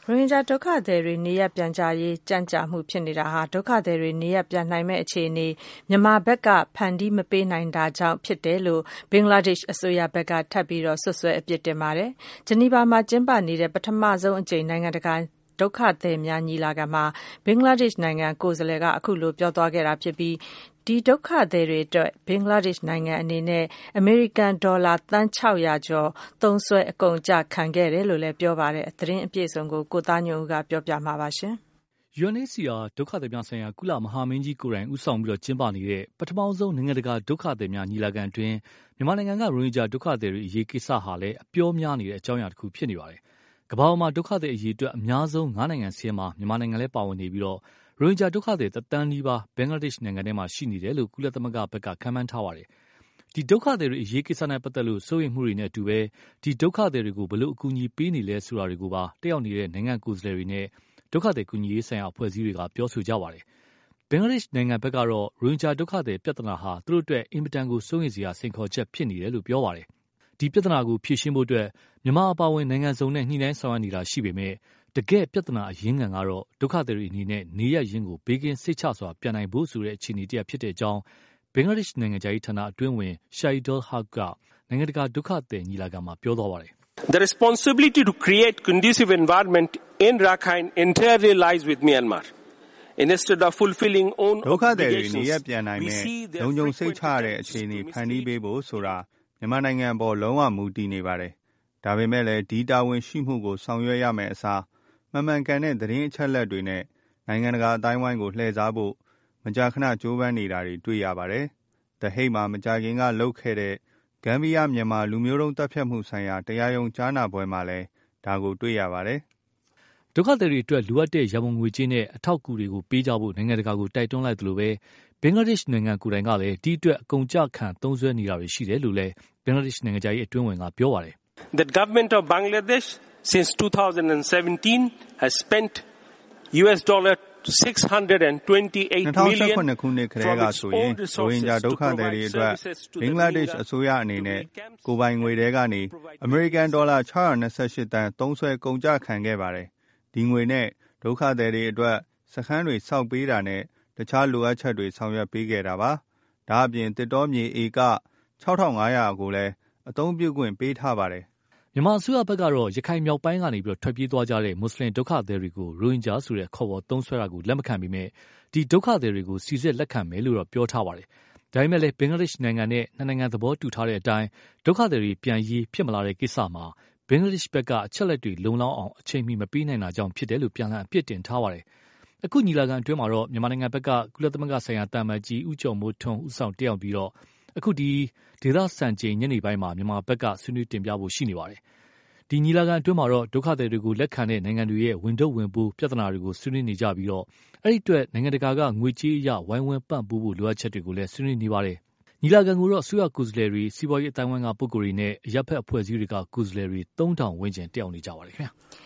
ဟင်ဂျာဒုက္ခသည်တွေနေရပ်ပြန်ကြရေးကြန့်ကြာမှုဖြစ်နေတာဟာဒုက္ခသည်တွေနေရပ်ပြန်နိုင်မယ့်အခြေအနေမြန်မာဘက်ကဖန်တီးမပေးနိုင်တာကြောင့်ဖြစ်တယ်လို့ဘင်္ဂလားဒေ့ရှ်အစိုးရဘက်ကထပ်ပြီးဆွဆွဲအပြစ်တင်ပါတယ်။ဂျနီဗာမှာကျင်းပနေတဲ့ပထမဆုံးအကြိမ်နိုင်ငံတကာဒုက္ခသည်များညီလာခံမှာဘင်္ဂလားဒေ့ရှ်နိုင်ငံကိုယ်စားလှယ်ကအခုလိုပြောသွားခဲ့တာဖြစ်ပြီးဒီဒုက္ခသည်တွေအတွက်ဘင်္ဂလားဒေ့ရှ်နိုင်ငံအနေနဲ့အမေရိကန်ဒေါ်လာသန်း600ကျော်သုံးစွဲအကုန်အကျခံခဲ့တယ်လို့လည်းပြောပါတယ်။သတင်းအပြည့်အစုံကိုကိုသားညွန့်ဦးကပြောပြမှာပါရှင်။ UNHCR ဒုက္ခသည်များဆိုင်ရာကုလမဟာမင်းကြီးကိုယ်တိုင်ဦးဆောင်ပြီးကျင်းပနေတဲ့ပထမဆုံးနိုင်ငံတကာဒုက္ခသည်များညီလာခံအတွင်းမြန်မာနိုင်ငံကရိုဟင်ဂျာဒုက္ခသည်တွေအရေးကိစ္စဟာလည်းအပြောများနေတဲ့အကြောင်းအရာတစ်ခုဖြစ်နေပါတယ်။ကမ္ဘာပေါ်မှာဒုက္ခသည်အရေးအတွက်အများဆုံး9နိုင်ငံစာရင်းမှာမြန်မာနိုင်ငံလည်းပါဝင်နေပြီးရိုဟင်ဂျာဒုက္ခသည်1 သန်းနီးပါးဘင်္ဂလားဒေ့ရှ်နိုင်ငံထဲမှာရှိနေတယ်လို့ကုလသမဂ္ဂဘက်ကခန့်မှန်းထားပါတယ်။ဒီဒုက္ခသည်တွေအရေးကိစ္စနဲ့ပတ်သက်လို့စိုးရိမ်မှုတွေနဲ့အတူပဲဒီဒုက္ခသည်တွေကိုဘယ်လိုအကူအညီပေးနေလဲဆိုတာတွေကိုပါတက်ရောက်နေတဲ့နိုင်ငံကိုယ်စားလှယ်တွေနဲ့ဒုက္ခသည်ကူညီရေးဆိုင်ရာအဖွဲ့အစည်းတွေကပြောဆိုကြပါတယ်။ဘင်္ဂလားဒေ့ရှ်နိုင်ငံဘက်ကတော့ရိုဟင်ဂျာဒုက္ခသည်ပြဿနာဟာသူတို့အတွက်အင်မတန်ကိုစိုးရိမ်စရာစိန်ခေါ်ချက်ဖြစ်နေတယ်လို့ပြောပါတယ်။ဒီပြဿနာကိုဖြေရှင်းဖို့အတွက်မြန်မာအပါအဝင်နိုင်ငံစုံနဲ့ညှိနှိုင်းဆောင်ရွက်နေတာရှိပေမဲ့တကယ့်ပြဿနာအရင်းခံကတော့ဒုက္ခသည်တွေအနေနဲ့နေရပ်ရင်းကိုဘေးကင်းစိတ်ချစွာပြန်နိုင်ဖို့ဆိုတဲ့အခြေအနေတရပ်ဖြစ်တဲ့အကြောင်းဘင်္ဂလားဒေ့ရှ်နိုင်ငံခြားရေးဌာနအတွင်းဝန် Shahidul Haque ကနိုင်ငံတကာဒုက္ခသည်ညီလာခံမှာပြောသွားပါတယ်။ The responsibility to create conducive environment in Rakhine entirely lies with Myanmar. Instead of fulfilling own ဒုက္ခသည်တွေနေရပ်ပြန်နိုင်မဲ့လုံခြုံစိတ်ချတဲ့အခြေအနေဖန်တီးပေးဖို့ဆိုတာမြန်မာနိုင်ငံပေါ်လုံးဝမူတည်နေပါတယ်။ဒါပေမဲ့လည်းဒီတာဝန်ရှိမှုကိုဆောင်ရွက်ရမယ့်အစားမှန်ကန်တဲ့သတင်းအချက်အလက်တွေနဲ့နိုင်ငံတကာအတိုင်းအဝိုင်းကိုလှည့်စားဖို့မကြာခဏကြိုးပမ်းနေတာတွေတွေ့ရပါတယ်။ The Hague မှာမကြာခင်ကလုပ်ခဲ့တဲ့ဂမ်ဘီယာမြန်မာလူမျိုးတုံးတပ်ဖြတ်မှုဆိုင်ရာတရားရုံးကြားနာပွဲမှာလည်းဒါကိုတွေ့ရပါတယ်။ဒုက္ခသည်တွေအတွက်လိုအပ်တဲ့ရန်ပုံငွေကြေးနဲ့အထောက်အကူတွေကိုပေးကြဖို့နိုင်ငံတကာကိုတိုက်တွန်းလိုက်သလိုပဲဘင်္ဂလားဒေ့ရှ်နိုင်ငံကိုယ်တိုင်ကလည်းဒီအတွက်အကုန်အကျခံသုံးစွဲနေတာတွေရှိတယ်လို့လည်းဘင်္ဂလားဒေ့ရှ်နိုင်ငံခြားရေးအတွင်းဝန်ကပြောပါတယ်။ The government of Bangladesh since 2017 has spent $628 million ခုနှစ်ကတည်းကဆိုရင်ရိုဟင်ဂျာဒုက္ခသည်တွေအတွက်ဘင်္ဂလားဒေ့ရှ်အစိုးရအနေနဲ့ကိုယ်ပိုင်ငွေတွေကနေအမေရိကန်ဒေါ်လာ628တန်းသုံးစွဲကုန်ကျခံခဲ့ပါတယ်။ဒီငွေနဲ့ဒုက္ခသည်တွေအတွက်စခန်းတွေဆောက်ပေးတာနဲ့တခြားလိုအပ်ချက်တွေဆောင်ရွက်ပေးခဲ့တာပါ။ဒါအပြင်တစ်တောမြေဧက6500ကိုလည်းအသုံးပြုခွင့်ပေးထားပါတယ်။မြန်မာအစိုးရဘက်ကတော့ရခိုင်မြောက်ပိုင်းကနေထွက်ပြေးသွားကြတဲ့မွတ်စလင်ဒုက္ခသည်တွေကိုရိုဟင်ဂျာဆိုတဲ့ခေါ်ဝေါ်သုံးစွဲတာကိုလက်မခံပေမဲ့ဒီဒုက္ခသည်တွေကိုစီစစ်လက်ခံမယ်လို့တော့ပြောထားပါတယ်။ဒါပေမဲ့လည်းဘင်္ဂလားဒေ့ရှ်နိုင်ငံနဲ့နှစ်နိုင်ငံသဘောတူထားတဲ့အတိုင်းဒုက္ခသည်တွေပြန်ရေးဖြစ်မလာတဲ့ကိစ္စမှာဘင်္ဂလားဒေ့ရှ်ဘက်ကအချက်လက်တွေလုံလောက်အောင်အချိန်မီမပေးနိုင်တာကြောင့်ဖြစ်တယ်လို့ပြန်လှန်အပြစ်တင်ထားပါတယ်။အခုညီလာခံအတွင်းမှာတော့မြန်မာနိုင်ငံဘက်ကကုလသမဂ္ဂဆိုင်ရာတာမန်ကြီးဦးကျော်မိုးထွန်းဦးဆောင်တက်ရောက်ပြီးအခုဒီဒေသစံချိန်ညနေပိုင်းမှာမြန်မာဘက်ကဆွေးနွေးတင်ပြဖို့ရှိနေပါတယ်။ဒီညီလာခံအတွင်းမှာတော့ဒုက္ခသည်တွေကိုလက်ခံတဲ့နိုင်ငံတွေရဲ့ဝန်ထုတ်ဝန်ပိုးပြဿနာတွေကိုဆွေးနွေးနေကြပြီးအဲ့ဒီအတွက်နိုင်ငံတကာကငွေကြေးအရဝိုင်းဝန်းပံ့ပိုးဖို့လိုအပ်ချက်တွေကိုလည်းဆွေးနွေးနေပါတယ်။ညီလာခံကိုတော့အစိုးရကိုယ်စားလှယ်တွေစီးပွားရေးအတိုင်းအဝိုင်းကပုဂ္ဂိုလ်တွေနဲ့အရပ်ဖက်အဖွဲ့အစည်းတွေကကိုယ်စားလှယ်တွေ3000ဝန်းကျင်တက်ရောက်နေကြပါတယ်ခင်ဗျာ။